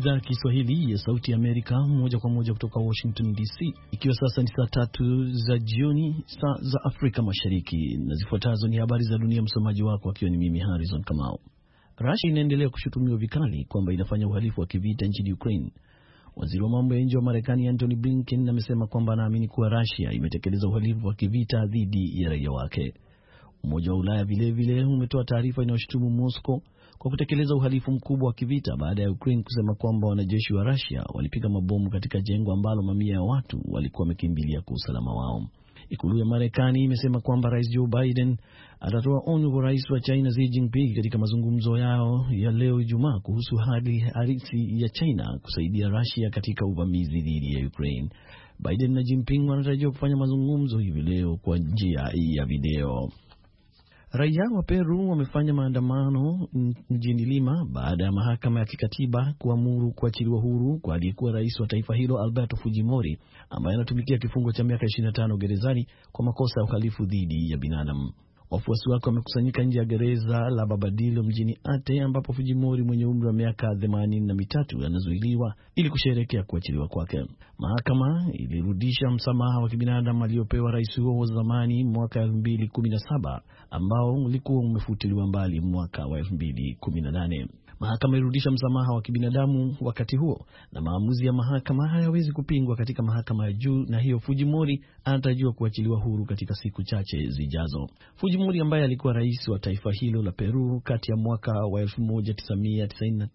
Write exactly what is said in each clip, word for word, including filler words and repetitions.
idhaa ya Kiswahili ya Sauti ya Amerika, moja kwa moja kutoka Washington D C. Ikiwa sasa ni saa tatu za jioni, saa za Afrika Mashariki, na zifuatazo ni habari za dunia. Msomaji wako akiwa ni mimi Harrison Kamau. Russia inaendelea kushutumiwa vikali kwamba inafanya uhalifu wa kivita nchini Ukraine. Waziri wa mambo ya nje wa Marekani Antony Blinken amesema kwamba anaamini kuwa Russia imetekeleza uhalifu wa kivita dhidi ya raia wake. Umoja wa Ulaya vile vile umetoa taarifa inayoshutumu Moscow kwa kutekeleza uhalifu mkubwa wa kivita baada ya Ukraine kusema kwamba wanajeshi wa Russia walipiga mabomu katika jengo ambalo mamia ya watu walikuwa wamekimbilia kwa usalama wao. Ikulu ya Marekani imesema kwamba Rais Joe Biden atatoa onyo kwa Rais wa China Xi Jinping katika mazungumzo yao ya leo Ijumaa kuhusu hali halisi ya China kusaidia Russia katika uvamizi dhidi ya Ukraine. Biden na Jinping wanatarajiwa kufanya mazungumzo hivi leo kwa njia ya video. Raia wa Peru wamefanya maandamano mjini Lima baada ya mahakama ya kikatiba kuamuru kuachiliwa huru kwa aliyekuwa rais wa taifa hilo Alberto Fujimori, ambaye anatumikia kifungo cha miaka ishirini na tano gerezani kwa makosa ya uhalifu dhidi ya binadamu. Wafuasi wake wamekusanyika nje ya gereza la Babadillo mjini Ate, ambapo Fujimori mwenye umri wa miaka themanini na mitatu anazuiliwa ili kusherehekea kuachiliwa kwake. Mahakama ilirudisha msamaha wa kibinadamu aliopewa rais huo wa zamani mwaka elfu mbili kumi na saba ambao ulikuwa umefutiliwa mbali mwaka wa elfu mbili kumi na nane. Mahakama ilirudisha msamaha wa kibinadamu wakati huo, na maamuzi ya mahakama hayawezi kupingwa katika mahakama ya juu, na hiyo Fujimori anatarajiwa kuachiliwa huru katika siku chache zijazo. Fujimori ambaye alikuwa rais wa taifa hilo la Peru kati ya mwaka wa elfu moja tisa mia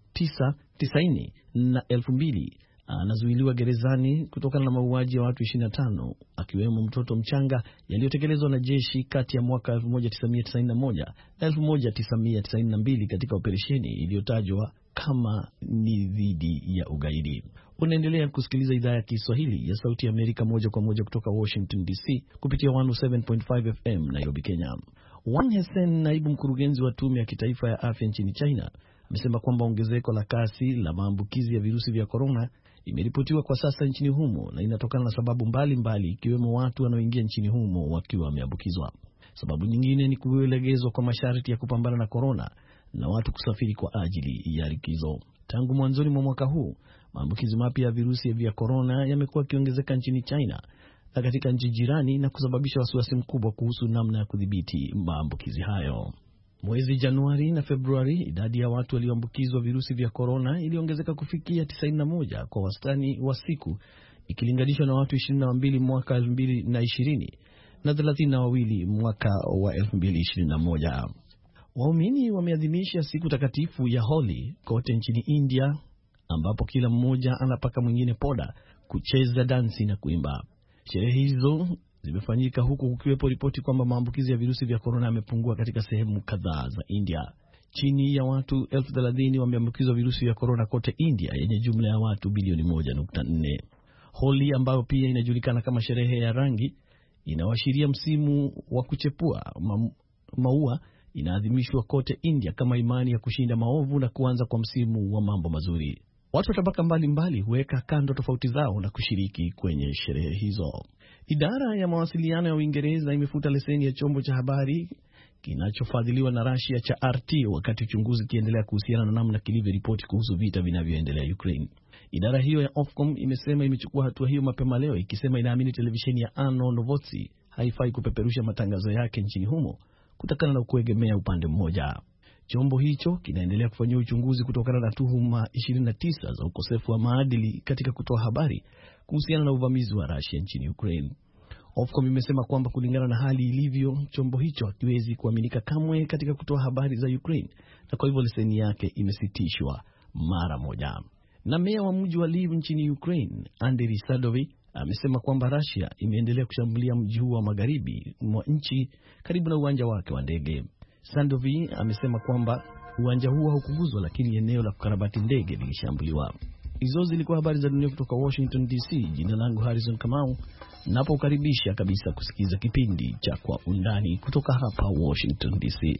tisini na elfu mbili anazuiliwa gerezani kutokana na mauaji ya watu ishirini na tano akiwemo mtoto mchanga yaliyotekelezwa na jeshi kati ya mwaka elfu moja tisa mia tisini na moja na elfu moja tisa mia tisini na mbili katika operesheni iliyotajwa kama ni dhidi ya ugaidi. Unaendelea kusikiliza idhaa ya Kiswahili ya Sauti ya Amerika moja kwa moja kutoka Washington D C kupitia mia moja saba nukta tano F M Nairobi, Kenya. Wang Hesen, naibu mkurugenzi wa tume ya kitaifa ya afya nchini China, amesema kwamba ongezeko la kasi la maambukizi ya virusi vya korona imeripotiwa kwa sasa nchini humo na inatokana na sababu mbalimbali, ikiwemo watu wanaoingia nchini humo wakiwa wameambukizwa. Sababu nyingine ni kulegezwa kwa masharti ya kupambana na korona na watu kusafiri kwa ajili ya likizo. Tangu mwanzoni mwa mwaka huu, maambukizi mapya ya virusi vya korona yamekuwa yakiongezeka nchini China na katika nchi jirani, na kusababisha wasiwasi mkubwa kuhusu namna ya kudhibiti maambukizi hayo. Mwezi Januari na Februari, idadi ya watu walioambukizwa virusi vya korona iliongezeka kufikia tisini na moja kwa wastani wa siku, ikilinganishwa na watu ishirini na mbili mwaka elfu mbili na ishirini na thelathini na wawili mwaka wa elfu mbili ishirini na moja. Waumini wameadhimisha siku takatifu ya Holi kote nchini India, ambapo kila mmoja anapaka mwingine poda, kucheza dansi na kuimba. Sherehe hizo zimefanyika huku kukiwepo ripoti kwamba maambukizi ya virusi vya korona yamepungua katika sehemu kadhaa za India. Chini ya watu elfu thelathini wameambukizwa virusi vya korona kote India, yenye jumla ya watu bilioni moja nukta nne. Holi, ambayo pia inajulikana kama sherehe ya rangi, inawashiria msimu wa kuchepua ma maua, inaadhimishwa kote India kama imani ya kushinda maovu na kuanza kwa msimu wa mambo mazuri. Watu wa tabaka mbalimbali huweka kando tofauti zao na kushiriki kwenye sherehe hizo. Idara ya mawasiliano ya Uingereza imefuta leseni ya chombo cha habari kinachofadhiliwa na Russia cha R T wakati uchunguzi ukiendelea kuhusiana na namna kilivyoripoti kuhusu vita vinavyoendelea Ukraine. Idara hiyo ya Ofcom imesema imechukua hatua hiyo mapema leo, ikisema inaamini televisheni ya Ano Novosti haifai kupeperusha matangazo yake nchini humo kutokana na kuegemea upande mmoja. Chombo hicho kinaendelea kufanyia uchunguzi kutokana na tuhuma ishirini na tisa za ukosefu wa maadili katika kutoa habari kuhusiana na uvamizi wa Russia nchini Ukraine. Ofcom imesema kwamba kulingana na hali ilivyo, chombo hicho hakiwezi kuaminika kamwe katika kutoa habari za Ukraine, na kwa hivyo leseni yake imesitishwa mara moja. Na meya wa mji wa Lviv nchini Ukraine, Andriy Sadovi, amesema kwamba Russia imeendelea kushambulia mji huo wa magharibi mwa nchi karibu na uwanja wake wa ndege. Sandovi amesema kwamba uwanja huo haukuguzwa, lakini eneo la kukarabati ndege lilishambuliwa. Hizo zilikuwa habari za dunia kutoka Washington D C. Jina langu Harrison Kamau, napokaribisha kabisa kusikiza kipindi cha Kwa Undani kutoka hapa Washington D C.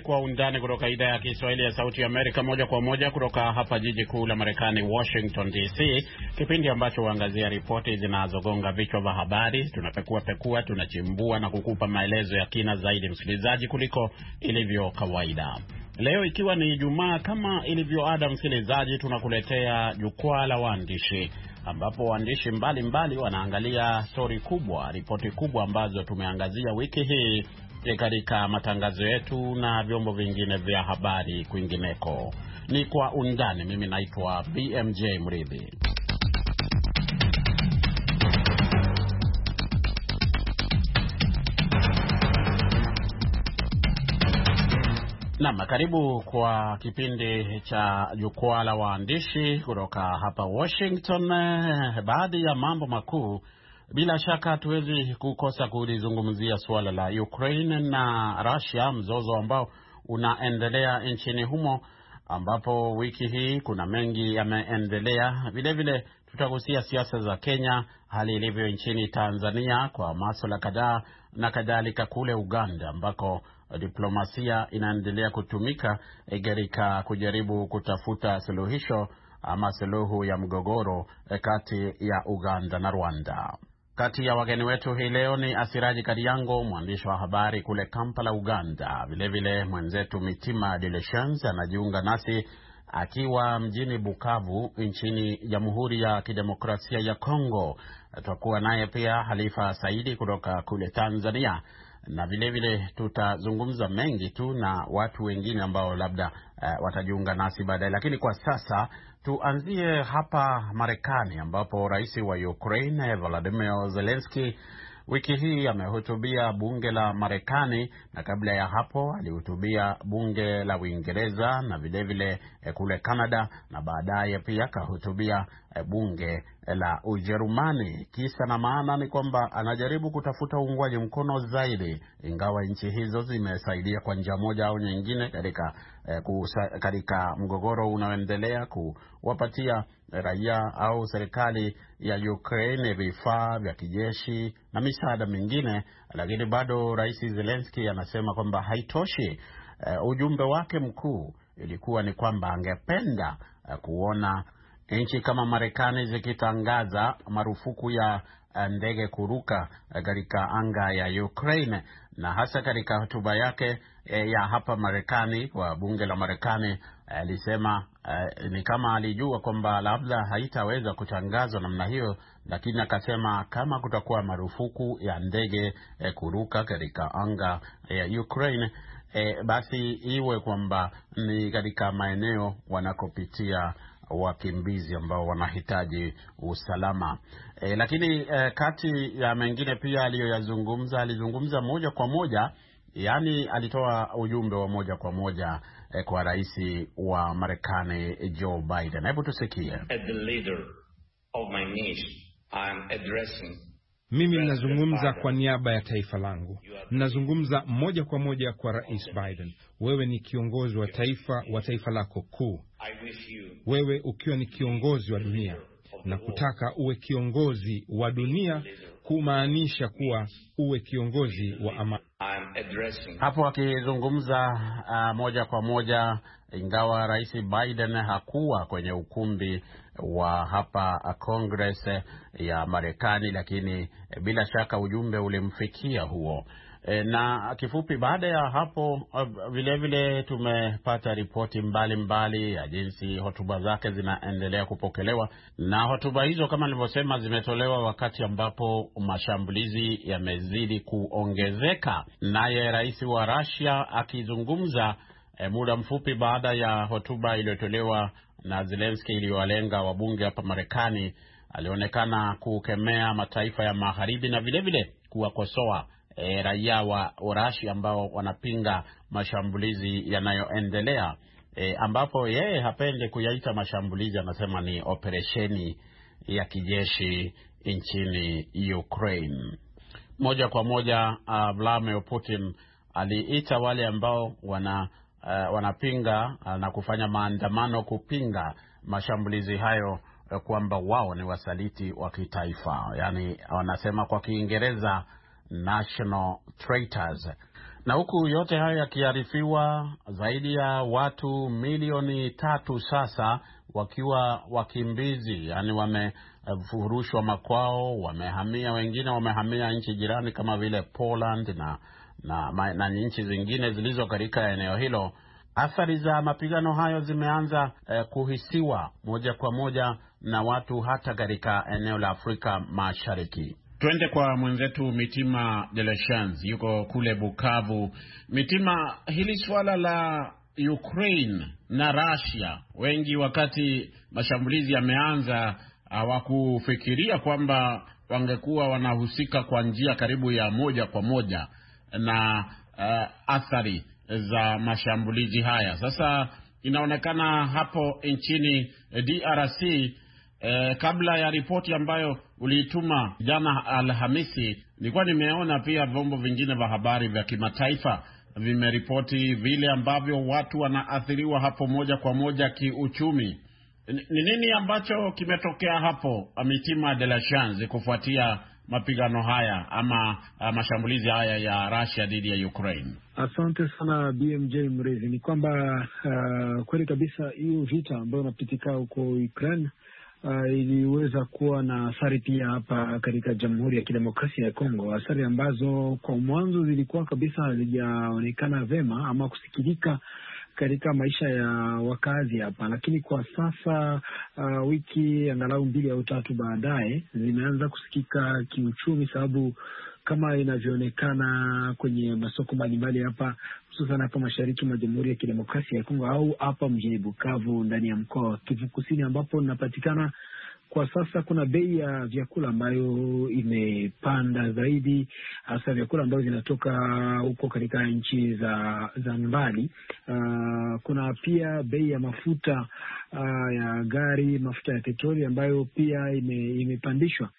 Kwa Undani kutoka idhaa ya Kiswahili ya Sauti ya Amerika, moja kwa moja kutoka hapa jiji kuu la Marekani, Washington D C, kipindi ambacho huangazia ripoti zinazogonga vichwa vya habari. Tunapekua pekua, tunachimbua na kukupa maelezo ya kina zaidi, msikilizaji, kuliko ilivyo kawaida. Leo ikiwa ni Ijumaa, kama ilivyo ada, msikilizaji, tunakuletea jukwaa la waandishi, ambapo waandishi mbalimbali wanaangalia story kubwa, ripoti kubwa ambazo tumeangazia wiki hii katika matangazo yetu na vyombo vingine vya habari kwingineko. Ni Kwa Undani. Mimi naitwa B M J Mridhi. Naam, karibu kwa kipindi cha jukwaa la waandishi kutoka hapa Washington. Baadhi ya mambo makuu, bila shaka hatuwezi kukosa kulizungumzia suala la Ukraine na Russia, mzozo ambao unaendelea nchini humo, ambapo wiki hii kuna mengi yameendelea. Vile vile tutagusia siasa za Kenya, hali ilivyo nchini Tanzania kwa masuala kadhaa, na kadhalika kule Uganda ambako diplomasia inaendelea kutumika katika kujaribu kutafuta suluhisho ama suluhu ya mgogoro kati ya Uganda na Rwanda. Kati ya wageni wetu hii leo ni Asiraji Kariango, mwandishi wa habari kule Kampala, Uganda. Vile vile mwenzetu Mitima De Lechance anajiunga nasi akiwa mjini Bukavu nchini Jamhuri ya Kidemokrasia ya Kongo. Tutakuwa naye pia Halifa Saidi kutoka kule Tanzania, na vile vile tutazungumza mengi tu na watu wengine ambao labda uh, watajiunga nasi baadaye. Lakini kwa sasa tuanzie hapa Marekani, ambapo rais wa Ukraine Volodymyr Zelensky wiki hii amehutubia bunge la Marekani, na kabla ya hapo alihutubia bunge la Uingereza na vile vile eh, kule Canada, na baadaye pia kahutubia eh, bunge la Ujerumani. Kisa na maana ni kwamba anajaribu kutafuta uungwaji mkono zaidi, ingawa nchi hizo zimesaidia kwa njia moja au nyingine katika eh, katika mgogoro unaoendelea kuwapatia raia au serikali ya Ukraine vifaa vya kijeshi na misaada mingine. Lakini bado Rais Zelensky anasema kwamba haitoshi. Uh, ujumbe wake mkuu ilikuwa ni kwamba angependa uh, kuona nchi kama Marekani zikitangaza marufuku ya ndege kuruka katika anga ya Ukraine. Na hasa katika hotuba yake e, ya hapa Marekani kwa bunge la Marekani alisema e, ni kama alijua kwamba labda haitaweza kutangazwa namna hiyo, lakini akasema kama kutakuwa marufuku ya ndege e, kuruka katika anga ya Ukraine, e, basi iwe kwamba ni katika maeneo wanakopitia wakimbizi ambao wanahitaji usalama. E, lakini e, kati ya mengine pia aliyoyazungumza, alizungumza moja kwa moja, yani alitoa ujumbe wa moja kwa moja e, kwa rais wa Marekani Joe Biden. Hebu tusikie. At the leader of my nation, I am addressing. Mimi ninazungumza kwa niaba ya taifa langu. Ninazungumza moja kwa moja kwa Rais Biden. Wewe ni kiongozi wa taifa wa taifa lako kuu. Wewe ukiwa ni kiongozi wa dunia, na kutaka uwe kiongozi wa dunia kumaanisha kuwa uwe kiongozi wa amani. Hapo akizungumza uh, moja kwa moja, ingawa Rais Biden hakuwa kwenye ukumbi wa hapa Congress ya Marekani, lakini bila shaka ujumbe ulimfikia huo. E, na kifupi baada ya hapo vile vile tumepata ripoti mbalimbali ya jinsi hotuba zake zinaendelea kupokelewa, na hotuba hizo kama nilivyosema zimetolewa wakati ambapo mashambulizi yamezidi kuongezeka. Naye rais wa Russia akizungumza e, muda mfupi baada ya hotuba iliyotolewa na Zelensky iliyowalenga wabunge hapa Marekani, alionekana kukemea mataifa ya magharibi na vile vile kuwakosoa E, raia wa Russia ambao wanapinga mashambulizi yanayoendelea, e, ambapo yeye hapendi kuyaita mashambulizi, anasema ni operesheni ya kijeshi nchini Ukraine. Moja kwa moja uh, Vladimir Putin aliita wale ambao wana uh, wanapinga uh, na kufanya maandamano kupinga mashambulizi hayo uh, kwamba wao ni wasaliti wa kitaifa, yani wanasema kwa Kiingereza national traitors. Na huku yote haya yakiarifiwa, zaidi ya watu milioni tatu sasa wakiwa wakimbizi, yani wamefurushwa makwao, wamehamia, wengine wamehamia nchi jirani kama vile Poland na na, na nchi zingine zilizo katika eneo hilo. Athari za mapigano hayo zimeanza eh, kuhisiwa moja kwa moja na watu hata katika eneo la Afrika Mashariki. Twende kwa mwenzetu Mitima de la Chance, yuko kule Bukavu. Mitima, hili swala la Ukraine na Russia, wengi wakati mashambulizi yameanza hawakufikiria kwamba wangekuwa wanahusika kwa njia karibu ya moja kwa moja na uh, athari za mashambulizi haya. Sasa inaonekana hapo nchini D R C, eh, kabla ya ripoti ambayo uliituma jana Alhamisi, nilikuwa nimeona pia vyombo vingine vya habari vya kimataifa vimeripoti vile ambavyo watu wanaathiriwa hapo moja kwa moja kiuchumi. Ni nini ambacho kimetokea hapo, Mitima de la Chance, kufuatia mapigano haya ama uh, mashambulizi haya ya Russia dhidi ya Ukraine? Asante sana B M J Mrezi. Ni kwamba uh, kweli kabisa hiyo vita ambayo inapitika huko Ukraine uh, iliweza kuwa na athari pia hapa katika Jamhuri ya Kidemokrasia ya Kongo, athari ambazo kwa mwanzo zilikuwa kabisa hazijaonekana vema ama kusikilika katika maisha ya wakazi hapa, lakini kwa sasa uh, wiki angalau mbili au tatu baadaye zimeanza kusikika kiuchumi, sababu kama inavyoonekana kwenye masoko mbalimbali hapa, hususan hapa mashariki mwa Jamhuri ya Kidemokrasia ya Kongo au hapa mjini Bukavu ndani ya mkoa wa Kivu Kusini, ambapo napatikana kwa sasa, kuna bei ya vyakula ambayo imepanda zaidi, hasa vyakula ambayo zinatoka huko katika nchi za za mbali. Uh, kuna pia bei ya mafuta uh, ya gari, mafuta ya petroli ambayo pia ime, imepandishwa,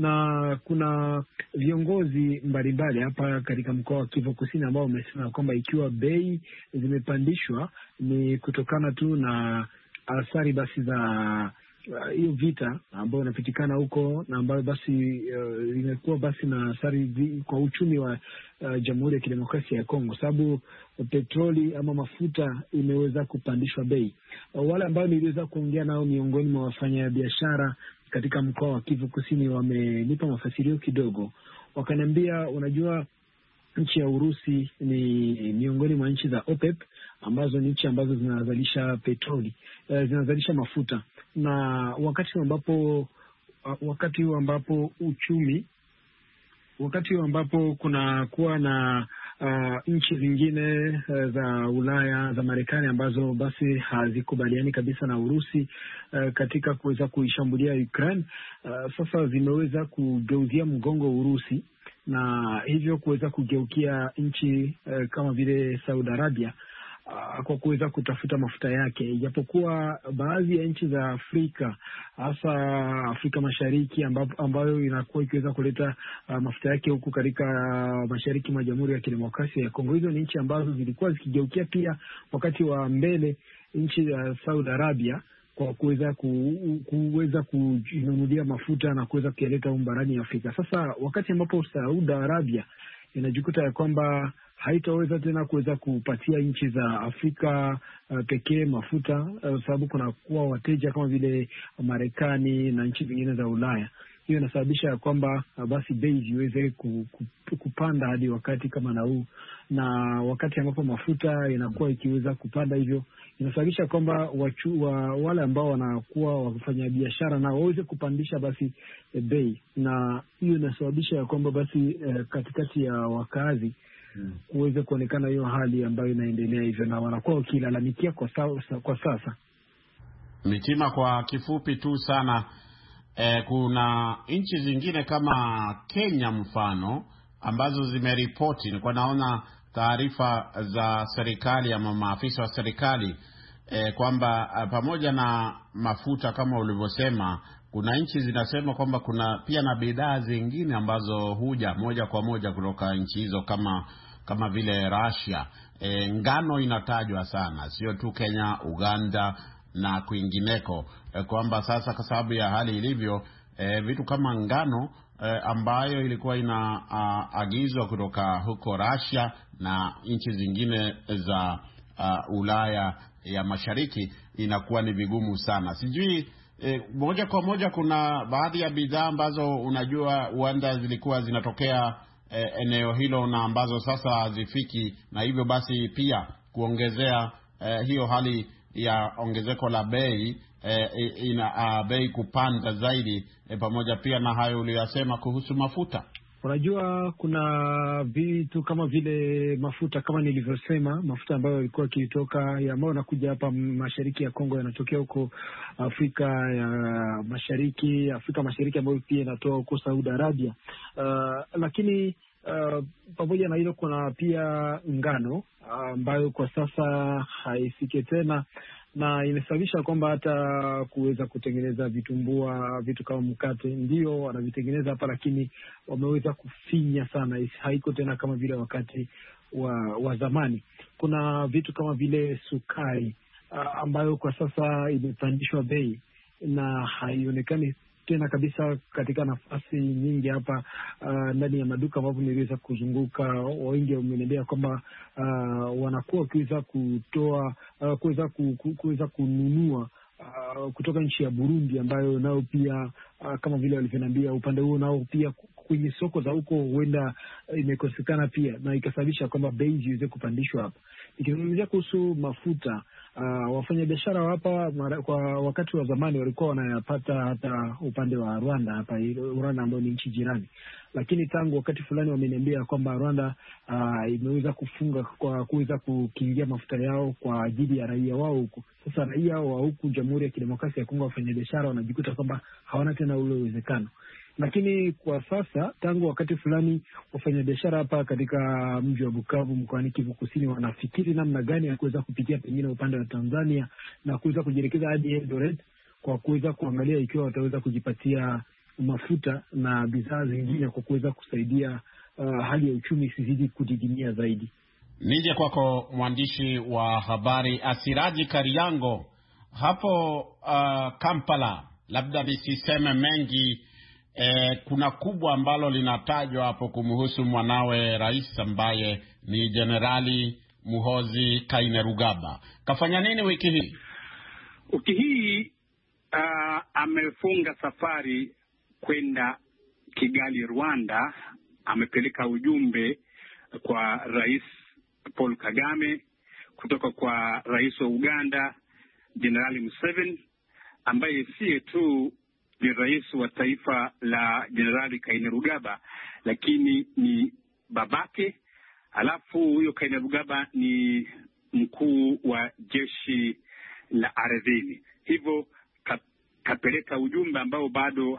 na kuna viongozi mbalimbali hapa katika mkoa wa Kivu Kusini ambao wamesema kwamba ikiwa bei zimepandishwa ni kutokana tu na athari basi za hiyo uh, vita ambayo inapitikana huko, na ambayo basi uh, imekuwa basi na athari kwa uchumi wa uh, Jamhuri ya Kidemokrasia ya Kongo, sababu petroli ama mafuta imeweza kupandishwa bei. Uh, wale ambao niliweza kuongea nao miongoni mwa wafanyabiashara katika mkoa wa Kivu Kusini wamenipa mafasirio kidogo, wakaniambia, unajua, nchi ya Urusi ni miongoni mwa nchi za OPEP ambazo ni nchi ambazo zinazalisha petroli, uh, zinazalisha mafuta, na wakati ambapo wakati ambapo uchumi wakati ambapo kuna kuwa na uh, nchi zingine uh, za Ulaya, za Marekani ambazo basi hazikubaliani kabisa na Urusi uh, katika kuweza kuishambulia Ukraine, uh, sasa zimeweza kugeuzia mgongo Urusi na hivyo kuweza kugeukia nchi uh, kama vile Saudi Arabia Uh, kwa kuweza kutafuta mafuta yake, ijapokuwa baadhi ya nchi za Afrika, hasa Afrika Mashariki ambapo, ambayo inakuwa ikiweza kuleta uh, mafuta yake huku katika uh, mashariki mwa Jamhuri ya Kidemokrasia ya Kongo, hizo ni nchi ambazo zilikuwa zikigeukia pia wakati wa mbele nchi ya Saudi Arabia kwa kuweza ku, kuweza kujinunulia mafuta na kuweza kuyaleta barani Afrika. Sasa wakati ambapo Saudi Arabia inajikuta ya kwamba haitaweza tena kuweza kupatia nchi za Afrika uh, pekee mafuta, uh, sababu kuna kuwa wateja kama vile Marekani na nchi zingine za Ulaya. Hiyo inasababisha ya kwamba uh, basi bei ziweze ku, ku, kupanda hadi wakati kama na huu, na wakati ambapo mafuta inakuwa ikiweza kupanda, hivyo inasababisha kwamba wachu, wa, wale ambao wanakuwa wakifanya biashara na waweze kupandisha basi e, bei, na hiyo inasababisha ya kwamba basi e, katikati ya wakazi Hmm. kuweze kuonekana hiyo hali ambayo inaendelea hivyo, na wanakuwa wakilalamikia kwa sasa, kwa sasa. Mitima, kwa kifupi tu sana, eh, kuna nchi zingine kama Kenya mfano ambazo zimeripoti, nilikuwa naona taarifa za serikali ama maafisa wa serikali eh, kwamba eh, pamoja na mafuta kama ulivyosema, kuna nchi zinasema kwamba kuna pia na bidhaa zingine ambazo huja moja kwa moja kutoka nchi hizo kama kama vile Russia. E, ngano inatajwa sana, sio tu Kenya, Uganda na kwingineko, e, kwamba sasa kwa sababu ya hali ilivyo e, vitu kama ngano e, ambayo ilikuwa inaagizwa kutoka huko Russia na nchi zingine za uh, Ulaya ya Mashariki, inakuwa ni vigumu sana. Sijui e, moja kwa moja kuna baadhi ya bidhaa ambazo unajua huenda zilikuwa zinatokea e, eneo hilo na ambazo sasa hazifiki, na hivyo basi pia kuongezea e, hiyo hali ya ongezeko la bei e, ina a, bei kupanda zaidi e, pamoja pia na hayo uliyosema kuhusu mafuta. Unajua kuna vitu kama vile mafuta, kama nilivyosema, mafuta ambayo yalikuwa yakitoka ambayo yanakuja hapa mashariki ya Kongo, yanatokea huko Afrika ya Mashariki, Afrika Mashariki ambayo pia inatoa huko Saudi Arabia. Uh, lakini uh, pamoja na hilo kuna pia ngano ambayo uh, kwa sasa haifike tena, na imesababisha kwamba hata kuweza kutengeneza vitumbua, vitu kama mkate, ndio wanavitengeneza hapa, lakini wameweza kufinya sana, haiko tena kama vile wakati wa, wa zamani. Kuna vitu kama vile sukari uh, ambayo kwa sasa imepandishwa bei na haionekani tena kabisa katika nafasi nyingi hapa uh, ndani ya maduka ambapo niliweza kuzunguka. Wengi wameniambia kwamba uh, wanakuwa wakiweza kutoa uh, kuweza ku, ku, kuweza kununua uh, kutoka nchi ya Burundi, ambayo nao pia uh, kama vile walivyoniambia upande huo nao pia kwenye soko za huko huenda imekosekana pia, na ikasababisha kwamba bei ziweze kupandishwa hapa. Nikizungumzia kuhusu mafuta, uh, wafanyabiashara hapa kwa wakati wa zamani walikuwa wanayapata hata upande wa Rwanda hapa, Rwanda ambayo ni nchi jirani, lakini tangu wakati fulani wameniambia kwamba Rwanda uh, imeweza kufunga kwa kuweza kukiingia mafuta yao kwa ajili ya raia wao huku. Sasa raia wa huku Jamhuri ya Kidemokrasia ya Kongo, wafanyabiashara wanajikuta kwamba hawana tena ule uwezekano. Lakini kwa sasa tangu wakati fulani wafanyabiashara hapa katika mji wa Bukavu mkoani Kivu Kusini wanafikiri namna gani ya kuweza kupitia pengine upande wa Tanzania na kuweza kujielekeza hadi Eldoret kwa kuweza kuangalia ikiwa wataweza kujipatia mafuta na bidhaa zingine kwa kuweza kusaidia uh, hali ya uchumi isizidi kudidimia zaidi. Nije kwako mwandishi wa habari Asiraji Kariango hapo uh, Kampala. Labda nisiseme mengi. E, kuna kubwa ambalo linatajwa hapo kumhusu mwanawe rais ambaye ni Jenerali Muhoozi Kainerugaba. Kafanya nini wiki hii? Wiki hii uh, amefunga safari kwenda Kigali, Rwanda. Amepeleka ujumbe kwa Rais Paul Kagame kutoka kwa Rais wa Uganda Jenerali Museveni, ambaye siye tu ni rais wa taifa la Jenerali Kainerugaba, lakini ni babake. Alafu huyo Kainerugaba ni mkuu wa jeshi la ardhini. Hivyo kapeleka ujumbe ambao bado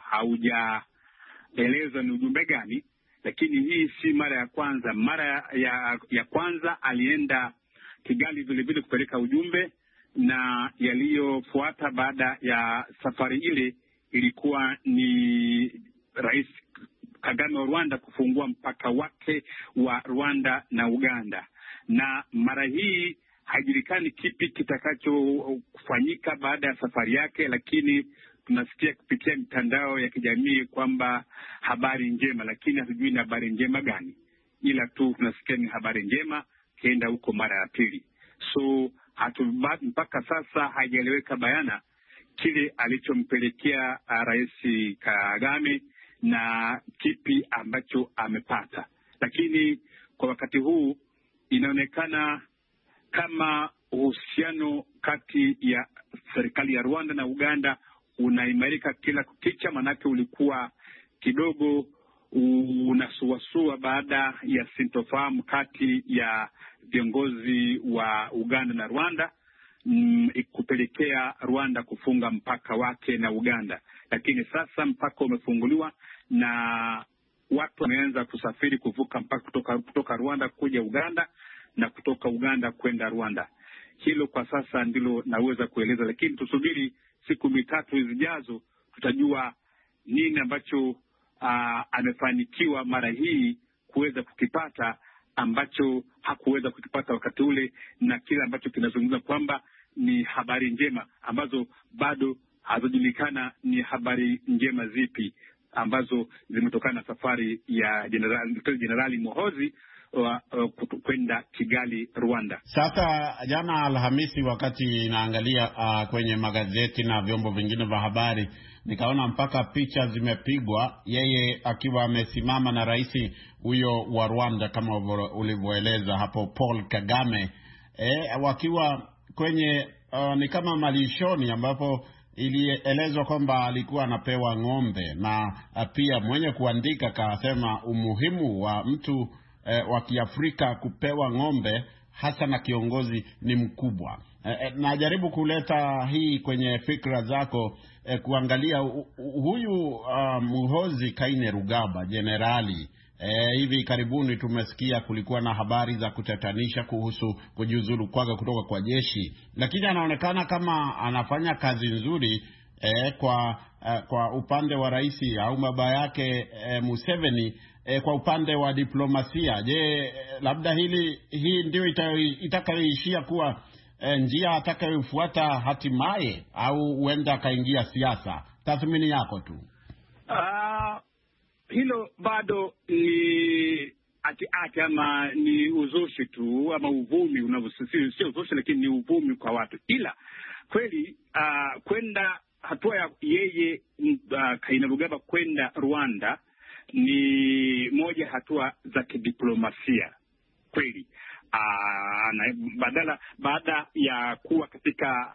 haujaelezwa ni ujumbe gani, lakini hii si mara ya kwanza. Mara ya, ya kwanza alienda Kigali vile vile kupeleka ujumbe, na yaliyofuata baada ya safari ile ilikuwa ni Rais Kagame wa Rwanda kufungua mpaka wake wa Rwanda na Uganda. Na mara hii haijulikani kipi kitakachofanyika baada ya safari yake, lakini tunasikia kupitia mitandao ya kijamii kwamba habari njema, lakini hatujui ni habari njema gani, ila tu tunasikia ni habari njema kaenda huko mara ya pili. So hatu, mpaka sasa haijaeleweka bayana kile alichompelekea uh, Rais Kagame na kipi ambacho amepata. Lakini kwa wakati huu inaonekana kama uhusiano kati ya serikali ya Rwanda na Uganda unaimarika kila kukicha, manake ulikuwa kidogo unasuasua baada ya sintofahamu kati ya viongozi wa Uganda na Rwanda, mm, kupelekea Rwanda kufunga mpaka wake na Uganda. Lakini sasa mpaka umefunguliwa na watu wameanza kusafiri kuvuka mpaka kutoka, kutoka Rwanda kuja Uganda na kutoka Uganda kwenda Rwanda. Hilo kwa sasa ndilo naweza kueleza, lakini tusubiri siku mitatu zijazo tutajua nini ambacho uh, amefanikiwa mara hii kuweza kukipata ambacho hakuweza kukipata wakati ule, na kile ambacho kinazungumza kwamba ni habari njema ambazo bado hazijulikana ni habari njema zipi ambazo zimetokana na safari ya Jenerali Jenerali Muhoozi kwenda Kigali, Rwanda. Sasa jana Alhamisi, wakati naangalia uh, kwenye magazeti na vyombo vingine vya habari, nikaona mpaka picha zimepigwa yeye akiwa amesimama na rais huyo wa Rwanda kama ulivyoeleza hapo, Paul Kagame, eh, wakiwa kwenye uh, ni kama malishoni ambapo ilielezwa kwamba alikuwa anapewa ng'ombe, na uh, pia mwenye kuandika kasema umuhimu wa mtu eh, wa Kiafrika kupewa ng'ombe hasa na kiongozi ni mkubwa. Eh, najaribu kuleta hii kwenye fikra zako, eh, kuangalia uh, huyu uh, Muhoozi Kainerugaba generali. Eh, hivi karibuni tumesikia kulikuwa na habari za kutatanisha kuhusu kujiuzulu kwake kutoka kwa jeshi, lakini anaonekana kama anafanya kazi nzuri eh, kwa eh, kwa upande wa rais au baba yake eh, Museveni. E, kwa upande wa diplomasia, je, labda hili hii ndio itakayoishia kuwa e, njia atakayofuata hatimaye, au huenda akaingia siasa? Tathmini yako tu. Uh, hilo bado ni ati ati ama ni uzushi tu ama uvumi unavyosisi, sio uzushi lakini ni uvumi kwa watu. Ila kweli uh, kwenda hatua ya yeye uh, Kainerugaba kwenda Rwanda ni moja hatua za kidiplomasia kweli. Aa, na badala baada ya kuwa katika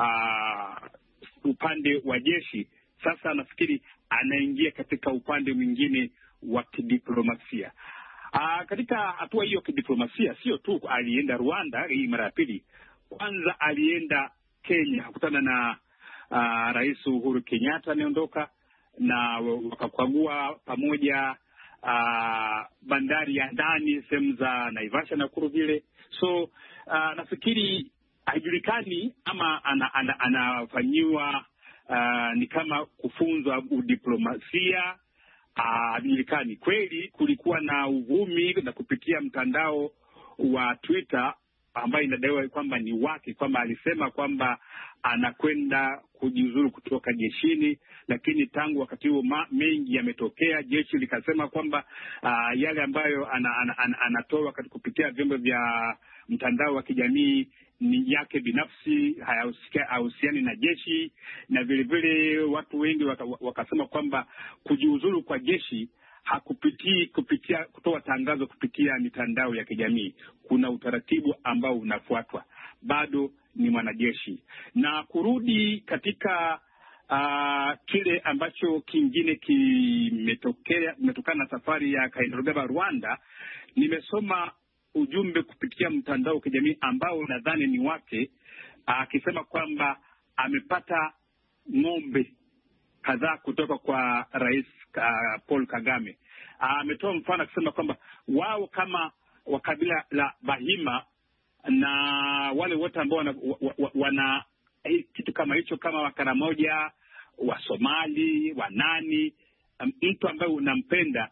aa, upande wa jeshi, sasa nafikiri anaingia katika upande mwingine wa kidiplomasia. Aa, katika hatua hiyo kidiplomasia sio tu alienda Rwanda hii mara ya pili. Kwanza alienda Kenya kukutana na aa, Rais Uhuru Kenyatta ameondoka, na wakakagua pamoja uh, bandari ya ndani, sehemu za Naivasha na Nakuru vile. So uh, nafikiri haijulikani ama anafanyiwa ana, ana uh, ni kama kufunzwa udiplomasia. Haijulikani. Uh, kweli kulikuwa na uvumi na kupitia mtandao wa Twitter ambayo inadaiwa kwamba ni wake, kwamba alisema kwamba anakwenda kujiuzuru kutoka jeshini, lakini tangu wakati huo mengi yametokea. Jeshi likasema kwamba uh, yale ambayo ana, ana, ana, anatoa katika kupitia vyombo vya mtandao wa kijamii ni yake binafsi, hayahusiani na jeshi, na vile vile watu wengi waka, wakasema kwamba kujiuzuru kwa jeshi hakupitii kupitia kutoa tangazo kupitia mitandao ya kijamii. Kuna utaratibu ambao unafuatwa, bado ni mwanajeshi. Na kurudi katika uh, kile ambacho kingine kimetokea kimetokana na safari ya Kainerugaba Rwanda, nimesoma ujumbe kupitia mtandao wa kijamii ambao nadhani ni wake, akisema uh, kwamba amepata ng'ombe kadhaa kutoka kwa Rais uh, Paul Kagame. Ametoa uh, mfano akisema kwamba wao kama wa kabila la Bahima na wale wote ambao wana, wana, wana kitu kama hicho, kama Wakaramoja, wa Somali, wa nani, um, mtu ambaye unampenda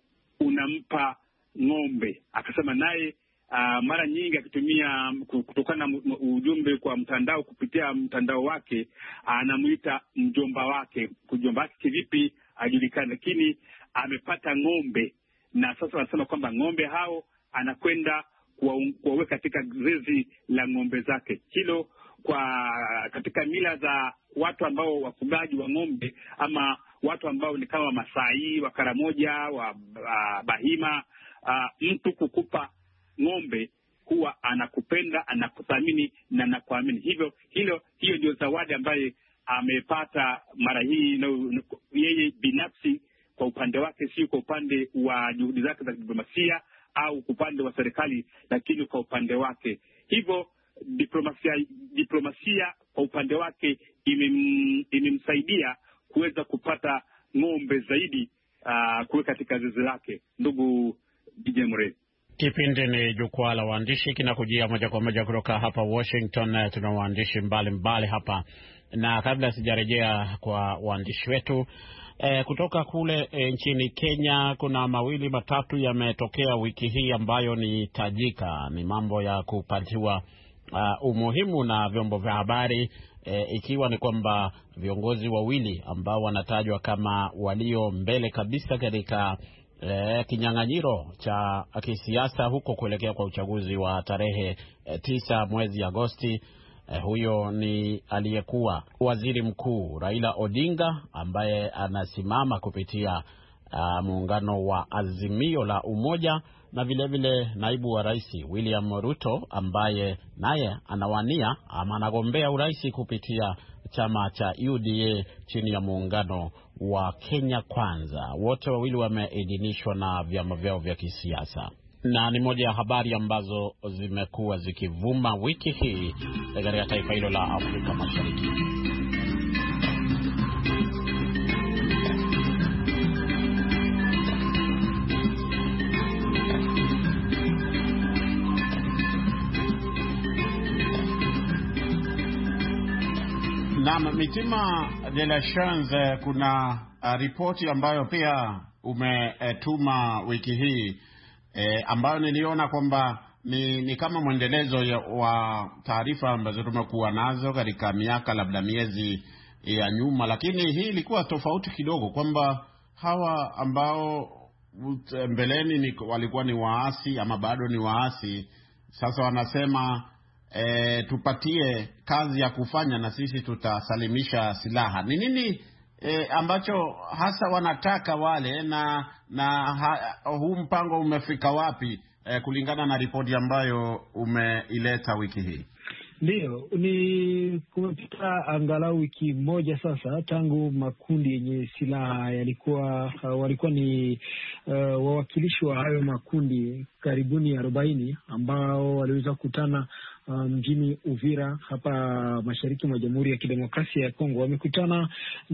unampa ng'ombe. Akasema naye uh, mara nyingi akitumia kutokana na ujumbe kwa mtandao, kupitia mtandao wake anamuita uh, mjomba wake. Kujomba wake kivipi ajulikana, lakini amepata ng'ombe, na sasa wanasema kwamba ng'ombe hao anakwenda kuwaweka katika zizi la ng'ombe zake. Hilo kwa katika mila za watu ambao wafugaji wa ng'ombe ama watu ambao ni kama Masai, wa Karamoja, wa uh, Bahima, uh, mtu kukupa ng'ombe huwa anakupenda, anakuthamini na anakuamini. Hivyo hilo hiyo ndio zawadi ambaye amepata mara hii, no, yeye binafsi kwa upande wake, si kwa upande wa juhudi zake za diplomasia au upande wa serikali, lakini kwa upande wake. Hivyo diplomasia diplomasia kwa upande wake imemsaidia kuweza kupata ng'ombe zaidi uh, kuweka katika zizi lake. Ndugu D J Mure, kipindi ni Jukwaa la Waandishi, kinakujia moja kwa moja kutoka hapa Washington. Tuna waandishi mbalimbali hapa, na kabla sijarejea kwa waandishi wetu E, kutoka kule e, nchini Kenya, kuna mawili matatu yametokea wiki hii ambayo ni tajika. Ni mambo ya kupatiwa uh, umuhimu na vyombo vya habari, e, ikiwa ni kwamba viongozi wawili ambao wanatajwa kama walio mbele kabisa katika e, kinyang'anyiro cha kisiasa huko kuelekea kwa uchaguzi wa tarehe e, tisa mwezi Agosti. Eh, huyo ni aliyekuwa waziri mkuu Raila Odinga ambaye anasimama kupitia uh, muungano wa Azimio la Umoja, na vile vile naibu wa rais William Ruto ambaye naye anawania ama anagombea urais kupitia chama cha U D A chini ya muungano wa Kenya Kwanza. Wote wawili wameidhinishwa na vyama vyao vya kisiasa. Na ni moja ya habari ambazo zimekuwa zikivuma wiki hii katika taifa hilo la Afrika Mashariki. Na Mitima de la Chance, kuna uh, ripoti ambayo pia umetuma uh, wiki hii E, ambayo niliona kwamba ni, ni kama mwendelezo wa taarifa ambazo tumekuwa nazo katika miaka labda miezi ya nyuma, lakini hii ilikuwa tofauti kidogo, kwamba hawa ambao mbeleni ni, walikuwa ni waasi ama bado ni waasi, sasa wanasema e, tupatie kazi ya kufanya na sisi tutasalimisha silaha. Ni nini E, ambacho hasa wanataka wale, na na ha, huu mpango umefika wapi e, kulingana na ripoti ambayo umeileta wiki hii? Ndiyo, ni kumepita angalau wiki moja sasa tangu makundi yenye silaha yalikuwa uh, walikuwa ni uh, wawakilishi wa hayo makundi karibuni arobaini ambao waliweza kukutana mjini um, Uvira hapa mashariki mwa Jamhuri ya Kidemokrasia ya Kongo. Wamekutana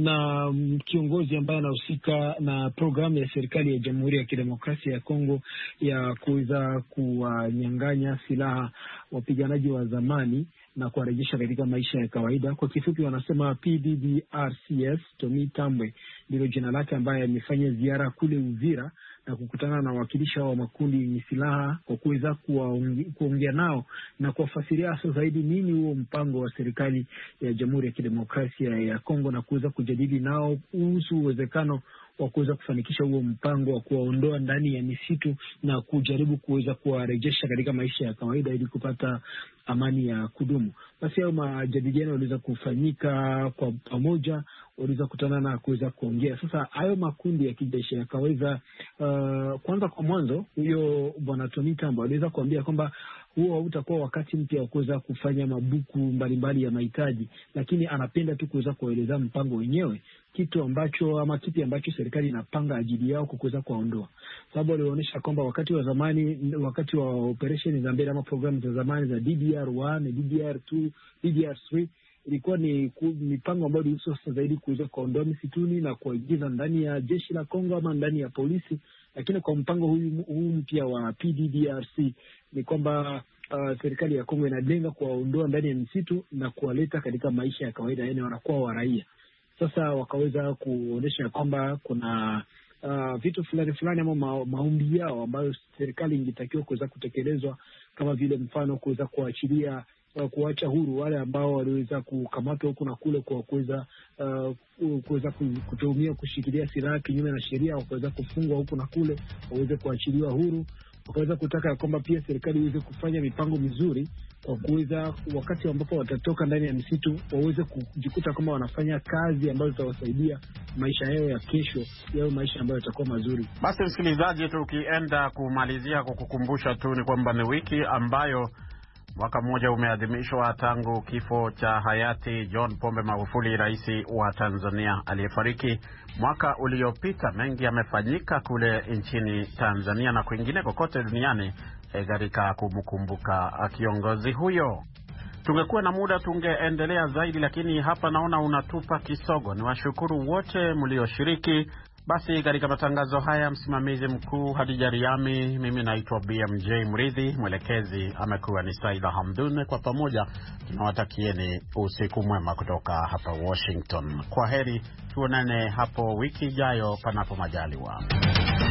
na um, kiongozi ambaye anahusika na programu ya serikali ya Jamhuri ya Kidemokrasia ya Kongo ya kuweza kuwanyang'anya silaha wapiganaji wa zamani na kuwarejesha katika maisha ya kawaida. Kwa kifupi wanasema P D D R C S. Tomi Tambwe ndilo jina lake, ambaye amefanya ziara kule Uvira na kukutana na wakilishi wa makundi yenye silaha kwa kuweza kuongea nao na kuwafasiria hasa zaidi nini huo mpango wa serikali ya Jamhuri ya Kidemokrasia ya Kongo, na kuweza kujadili nao kuhusu uwezekano wa kuweza kufanikisha huo mpango wa kuwaondoa ndani ya misitu na kujaribu kuweza kuwarejesha katika maisha ya kawaida ili kupata amani ya kudumu. Basi hao majadiliano waliweza kufanyika kwa pamoja, waliweza kutana na kuweza kuongea. Sasa hayo makundi ya kijeshi yakaweza uh, kwanza kwa mwanzo huyo bwana Tony Tambo aliweza kuambia kwamba huo hautakuwa wakati mpya wa kuweza kufanya mabuku mbalimbali ya mahitaji, lakini anapenda tu kuweza kueleza mpango wenyewe, kitu ambacho ama kipi ambacho serikali inapanga ajili yao kuweza kuondoa. Sababu alionyesha kwamba wakati wa zamani, wakati wa operation za mbele ama programu za zamani za D D R one, D D R two, D D R three ilikuwa ni mipango ambayo ilihusu zaidi kuweza kuondoa misituni na kuingiza ndani ya jeshi la Kongo ama ndani ya polisi. Lakini kwa mpango huu huu mpya wa P D D R C ni kwamba uh, serikali ya Kongo inalenga kuwaondoa ndani ya misitu na kuwaleta katika maisha ya kawaida, yaani wanakuwa wa raia. Sasa wakaweza kuonyesha kwamba kuna uh, vitu fulani fulani ama ma, maombi yao ambayo serikali ingetakiwa kuweza kutekelezwa, kama vile mfano kuweza kuachilia uh, kuacha huru wale ambao waliweza kukamatwa huku na kule kwa kuweza uh, kuweza kutumia kushikilia silaha kinyume na sheria, wakaweza kufungwa huku na kule waweze kuachiliwa huru. Wakaweza kutaka kwamba pia serikali iweze kufanya mipango mizuri kwa kuweza wakati ambapo watatoka ndani ya misitu waweze kujikuta kama wanafanya kazi ambazo zitawasaidia maisha yao ya kesho, yao maisha ambayo yatakuwa mazuri. Basi msikilizaji, tukienda kumalizia kukukumbusha tu ni kwamba ni wiki ambayo mwaka mmoja umeadhimishwa tangu kifo cha hayati John Pombe Magufuli, rais wa Tanzania aliyefariki mwaka uliopita. Mengi yamefanyika kule nchini Tanzania na kwingine kokote duniani katika kumkumbuka kiongozi huyo. Tungekuwa na muda tungeendelea zaidi, lakini hapa naona unatupa kisogo. Niwashukuru wote mlioshiriki. Basi katika matangazo haya, msimamizi mkuu Hadija Riami, mimi naitwa B M J Mridhi, mwelekezi amekuwa ni Saida Hamdun. Kwa pamoja tunawatakieni usiku mwema kutoka hapa Washington. Kwa heri, tuonane hapo wiki ijayo panapo majaliwa.